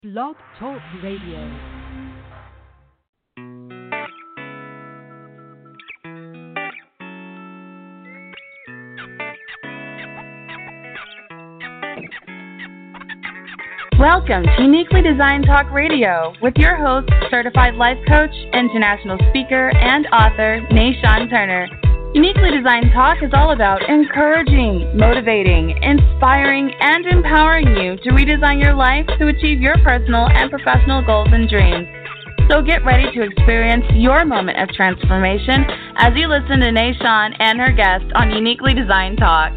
Blog Talk Radio. Welcome to Uniquely Designed Talk Radio with your host, certified life coach, international speaker, and author, Nashawn Turner. Uniquely Designed Talk is all about encouraging, motivating, inspiring, and empowering you to redesign your life to achieve your personal and professional goals and dreams. So get ready to experience your moment of transformation as you listen to Nashawn and her guest on Uniquely Designed Talk.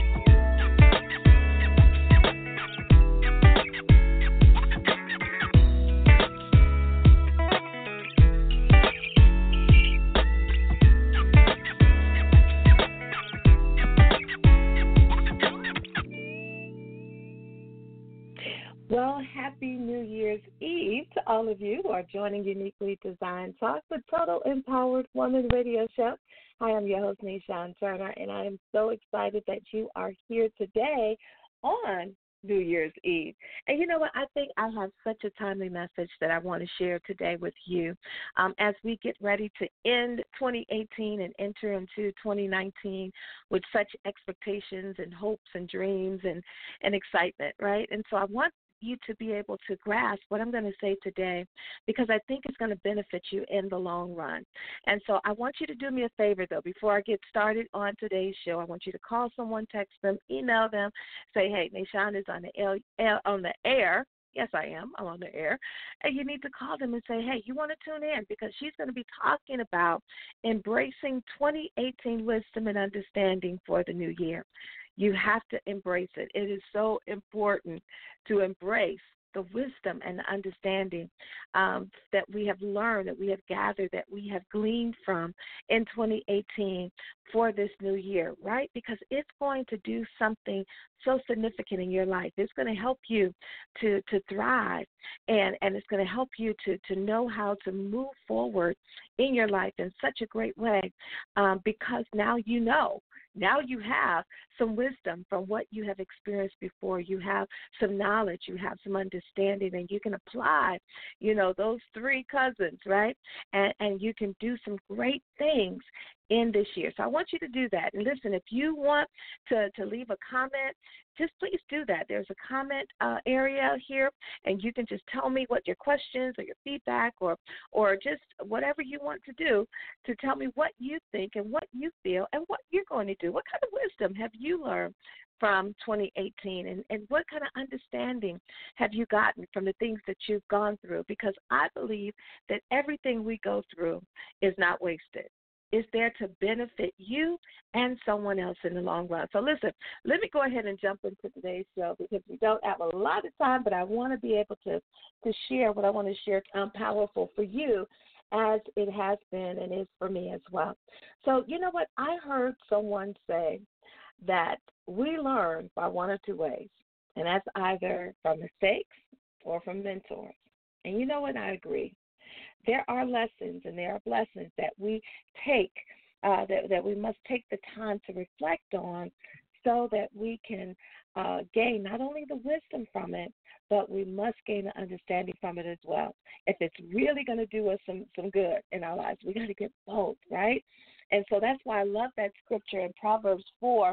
Well, happy New Year's Eve to all of you who are joining Uniquely Designed Talk, the Total Empowered Woman radio show. I am your host, Nashawn Turner, and I am so excited that you are here today on New Year's Eve. And you know what? I think I have such a timely message that I want to share today with you as we get ready to end 2018 and enter into 2019 with such expectations and hopes and dreams and excitement, right? And so I want you to be able to grasp what I'm going to say today because I think it's going to benefit you in the long run. And so I want you to do me a favor, though, before I get started on today's show. I want you to call someone, text them, email them, say, hey, Nashawn is on the air. Yes, I am. I'm on the air. And you need to call them and say, hey, you want to tune in because she's going to be talking about embracing 2018 wisdom and understanding for the new year. You have to embrace it. It is so important to embrace the wisdom and the understanding that we have learned, that we have gathered, that we have gleaned from in 2018 for this new year, right? Because it's going to do something so significant in your life. It's going to help you to thrive, and it's going to help you to know how to move forward in your life in such a great way because now you know. Now you have some wisdom from what you have experienced before. You have some knowledge. You have some understanding, and you can apply, those three cousins, right? And you can do some great things in this year. So I want you to do that. And listen, if you want to leave a comment, just please do that. There's a comment area here, and you can just tell me what your questions or your feedback or just whatever you want to do to tell me what you think and what you feel and what you're going to do. What kind of wisdom have you learned from 2018 and what kind of understanding have you gotten from the things that you've gone through? Because I believe that everything we go through is not wasted. Is there to benefit you and someone else in the long run. So listen, let me go ahead and jump into today's show because we don't have a lot of time, but I want to be able to share what I want to share powerful for you as it has been and is for me as well. So you know what? I heard someone say that we learn by one or two ways, and that's either from mistakes or from mentors. And you know what? I agree. There are lessons and there are blessings that we take, that we must take the time to reflect on so that we can gain not only the wisdom from it, but we must gain an understanding from it as well. If it's really going to do us some good in our lives, we got to get both, right? And so that's why I love that scripture in Proverbs 4:7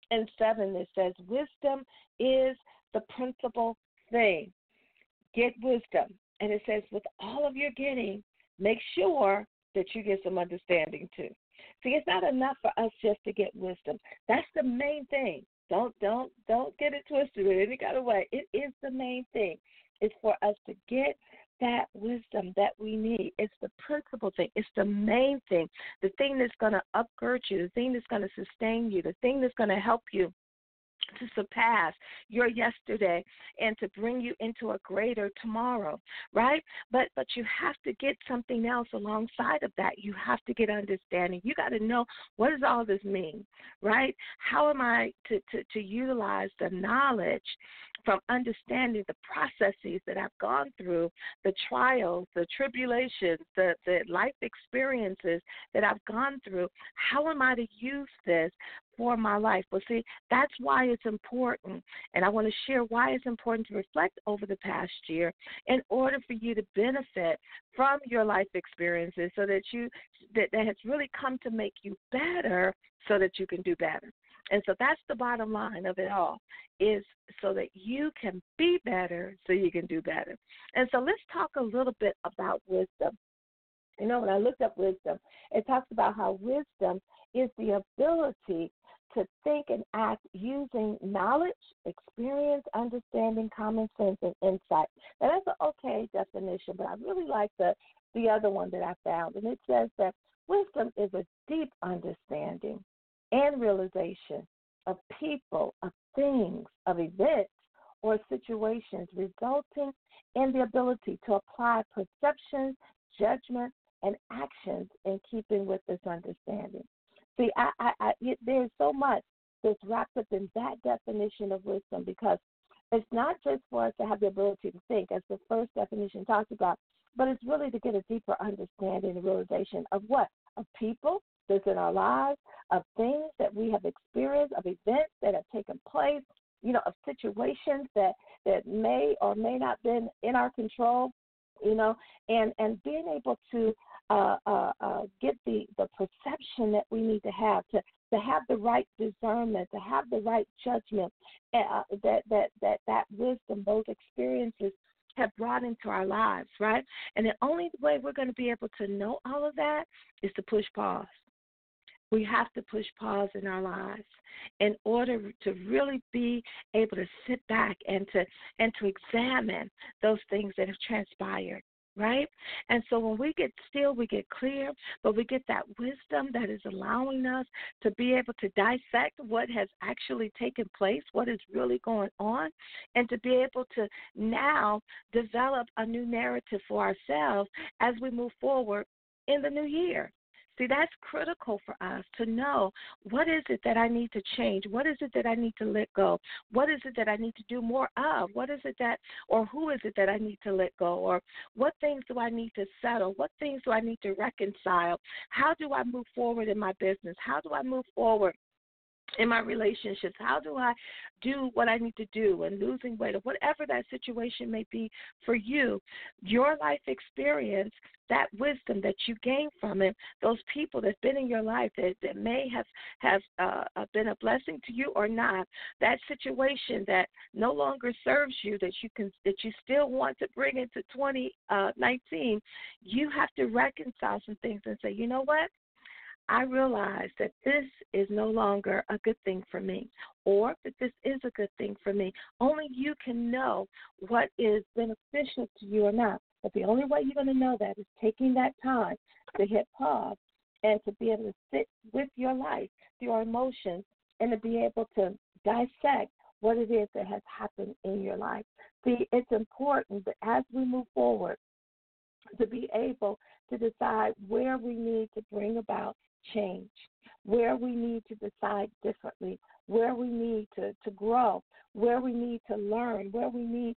that says, wisdom is the principal thing. Get wisdom. And it says, with all of your getting, make sure that you get some understanding too. See, it's not enough for us just to get wisdom. That's the main thing. Don't get it twisted in any kind of way. It is the main thing. It's for us to get that wisdom that we need. It's the principal thing. It's the main thing. The thing that's going to upgird you, the thing that's going to sustain you, the thing that's going to help you to surpass your yesterday and to bring you into a greater tomorrow, right? But you have to get something else alongside of that. You have to get understanding. You got to know, what does all this mean, right? How am I to utilize the knowledge from understanding the processes that I've gone through, the trials, the tribulations, the life experiences that I've gone through? How am I to use this for my life. But see, that's why it's important, and I want to share why it's important to reflect over the past year in order for you to benefit from your life experiences, so that that has really come to make you better, so that you can do better. And so that's the bottom line of it all, is so that you can be better, so you can do better. And so let's talk a little bit about wisdom. You know, when I looked up wisdom, it talks about how wisdom is the ability to think and act using knowledge, experience, understanding, common sense, and insight. Now, that's an okay definition, but I really like the other one that I found. And it says that wisdom is a deep understanding and realization of people, of things, of events, or situations, resulting in the ability to apply perceptions, judgment, and actions in keeping with this understanding. See, there's so much that's wrapped up in that definition of wisdom, because it's not just for us to have the ability to think, as the first definition talks about, but it's really to get a deeper understanding and realization of what? Of people that's in our lives, of things that we have experienced, of events that have taken place, you know, of situations that may or may not been in our control, you know, and being able to get the perception that we need to have the right discernment, to have the right judgment, that wisdom, those experiences have brought into our lives, right? And the only way we're going to be able to know all of that is to push pause. We have to push pause in our lives in order to really be able to sit back and to examine those things that have transpired, right? And so when we get still, we get clear, but we get that wisdom that is allowing us to be able to dissect what has actually taken place, what is really going on, and to be able to now develop a new narrative for ourselves as we move forward in the new year. See, that's critical for us to know, what is it that I need to change? What is it that I need to let go? What is it that I need to do more of? What is it that, or who is it that I need to let go? Or what things do I need to settle? What things do I need to reconcile? How do I move forward in my business? How do I move forward in my relationships? How do I do what I need to do, and losing weight, or whatever that situation may be for you? Your life experience, that wisdom that you gain from it, those people that's been in your life that may have been a blessing to you or not, that situation that no longer serves you, that you still want to bring into 2019, you have to reconcile some things and say, you know what? I realize that this is no longer a good thing for me, or that this is a good thing for me. Only you can know what is beneficial to you or not. But the only way you're going to know that is taking that time to hit pause and to be able to sit with your life, your emotions, and to be able to dissect what it is that has happened in your life. See, it's important that as we move forward, to be able to decide where we need to bring about change, where we need to decide differently, where we need to grow, where we need to learn, where we need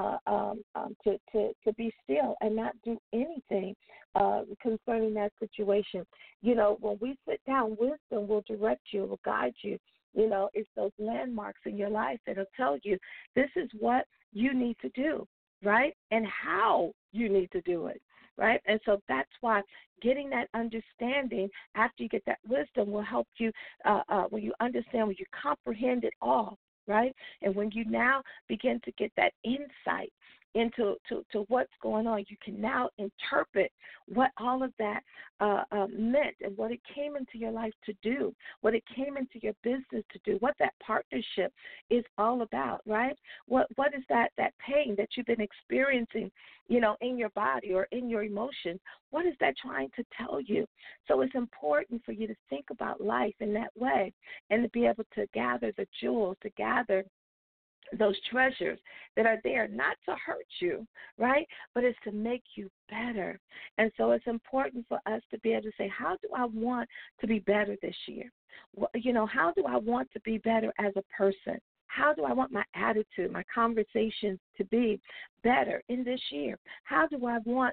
to be still and not do anything concerning that situation. You know, when we sit down, wisdom will direct you, will guide you. You know, it's those landmarks in your life that will tell you this is what you need to do, right, and how you need to do it. Right? And so that's why getting that understanding after you get that wisdom will help you when you understand, when you comprehend it all, right? And when you now begin to get that insight into what's going on, you can now interpret what all of that meant and what it came into your life to do, what it came into your business to do, what that partnership is all about, right? What is that pain that you've been experiencing, you know, in your body or in your emotions? What is that trying to tell you? So it's important for you to think about life in that way and to be able to gather the jewels, to gather those treasures that are there, not to hurt you, right, but it's to make you better. And so it's important for us to be able to say, how do I want to be better this year? You know, how do I want to be better as a person? How do I want my attitude, my conversations to be better in this year? How do I want,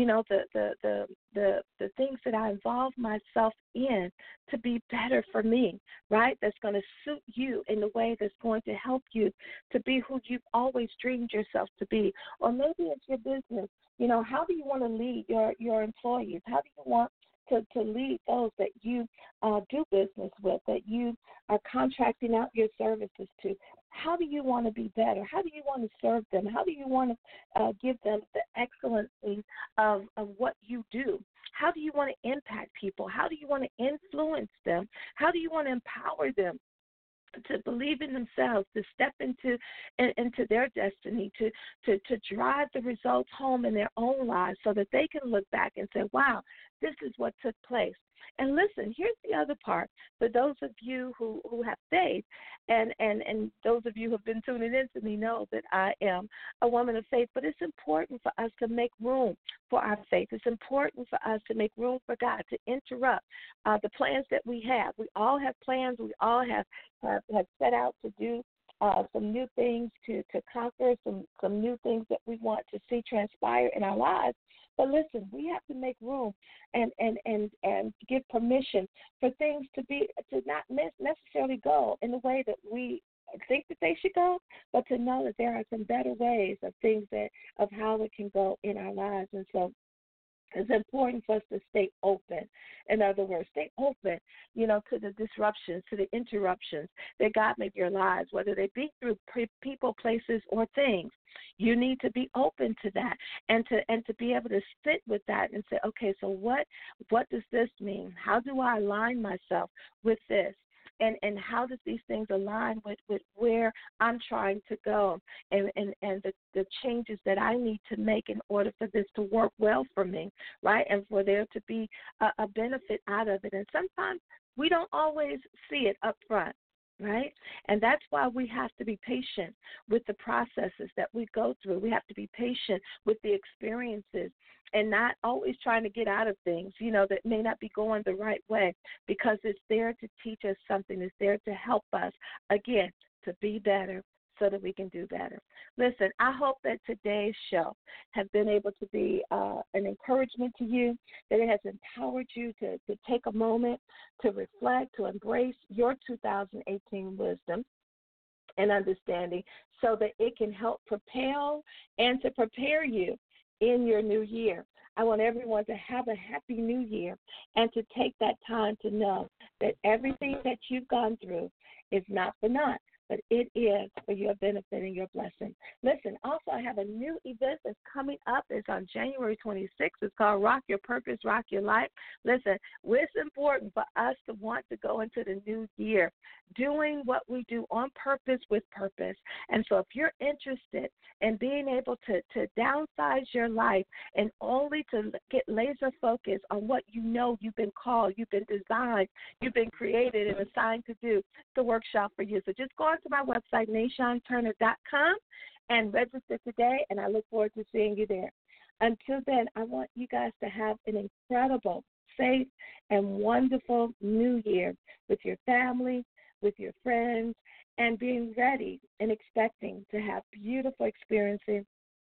the things that I involve myself in to be better for me, right? That's going to suit you in the way that's going to help you to be who you've always dreamed yourself to be. Or maybe it's your business. How do you want to lead your employees? How do you want to lead those that you do business with, that you are contracting out your services to? How do you want to be better? How do you want to serve them? How do you want to give them the excellency of what you do? How do you want to impact people? How do you want to influence them? How do you want to empower them to believe in themselves, to step into their destiny, to drive the results home in their own lives so that they can look back and say, wow, this is what took place. And listen, here's the other part. For those of you who have faith, and those of you who have been tuning in to me know that I am a woman of faith, but it's important for us to make room for our faith. It's important for us to make room for God to interrupt the plans that we have. We all have plans. We all have set out to do some new things, to conquer some new things that we want to see transpire in our lives. But listen, we have to make room and give permission for things to not necessarily go in the way that we think that they should go, but to know that there are some better ways of how it can go in our lives. And so it's important for us to stay open. In other words, stay open, to the disruptions, to the interruptions that God made your lives, whether they be through people, places, or things. You need to be open to that and to be able to sit with that and say, okay, so what does this mean? How do I align myself with this? And how does these things align with where I'm trying to go and the changes that I need to make in order for this to work well for me, right? And for there to be a benefit out of it. And sometimes we don't always see it up front. Right? And that's why we have to be patient with the processes that we go through. We have to be patient with the experiences and not always trying to get out of things, that may not be going the right way, because it's there to teach us something. It's there to help us, again, to be better so that we can do better. Listen, I hope that today's show has been able to be an encouragement to you, that it has empowered you to take a moment to reflect, to embrace your 2018 wisdom and understanding so that it can help propel and to prepare you in your new year. I want everyone to have a happy new year and to take that time to know that everything that you've gone through is not for naught, but it is for your benefit and your blessing. Listen, also I have a new event that's coming up. It's on January 26th. It's called Rock Your Purpose, Rock Your Life. Listen, it's important for us to want to go into the new year doing what we do on purpose with purpose. And so if you're interested in being able to downsize your life and only to get laser focused on what you know you've been called, you've been designed, you've been created and assigned to do, the workshop for you. So just go to my website, NayshawnTurner.com, and register today, and I look forward to seeing you there. Until then, I want you guys to have an incredible, safe, and wonderful new year with your family, with your friends, and being ready and expecting to have beautiful experiences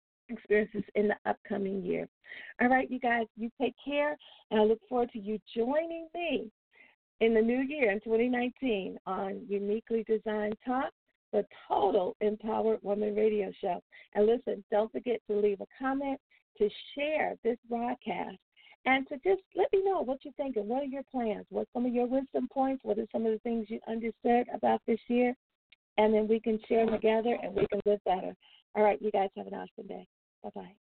in the upcoming year. All right, you guys, you take care, and I look forward to you joining me in the new year in 2019 on Uniquely Designed Talk, the Total Empowered Woman Radio Show. And listen, don't forget to leave a comment, to share this broadcast, and to just let me know what you're thinking. What are your plans? What's some of your wisdom points? What are some of the things you understood about this year? And then we can share them together and we can live better. All right, you guys have an awesome day. Bye-bye.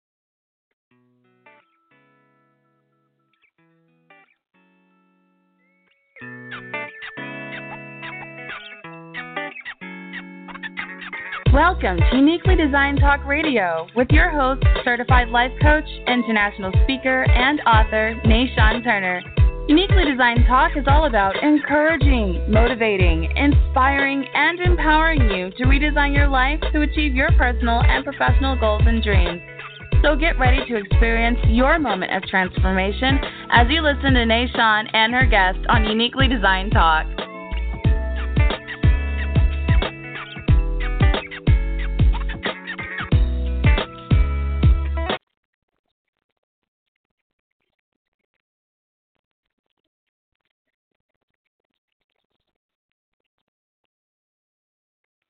Welcome to Uniquely Designed Talk Radio with your host, certified life coach, international speaker, and author, Nayshawn Turner. Uniquely Designed Talk is all about encouraging, motivating, inspiring, and empowering you to redesign your life to achieve your personal and professional goals and dreams. So get ready to experience your moment of transformation as you listen to Nayshawn and her guest on Uniquely Designed Talk.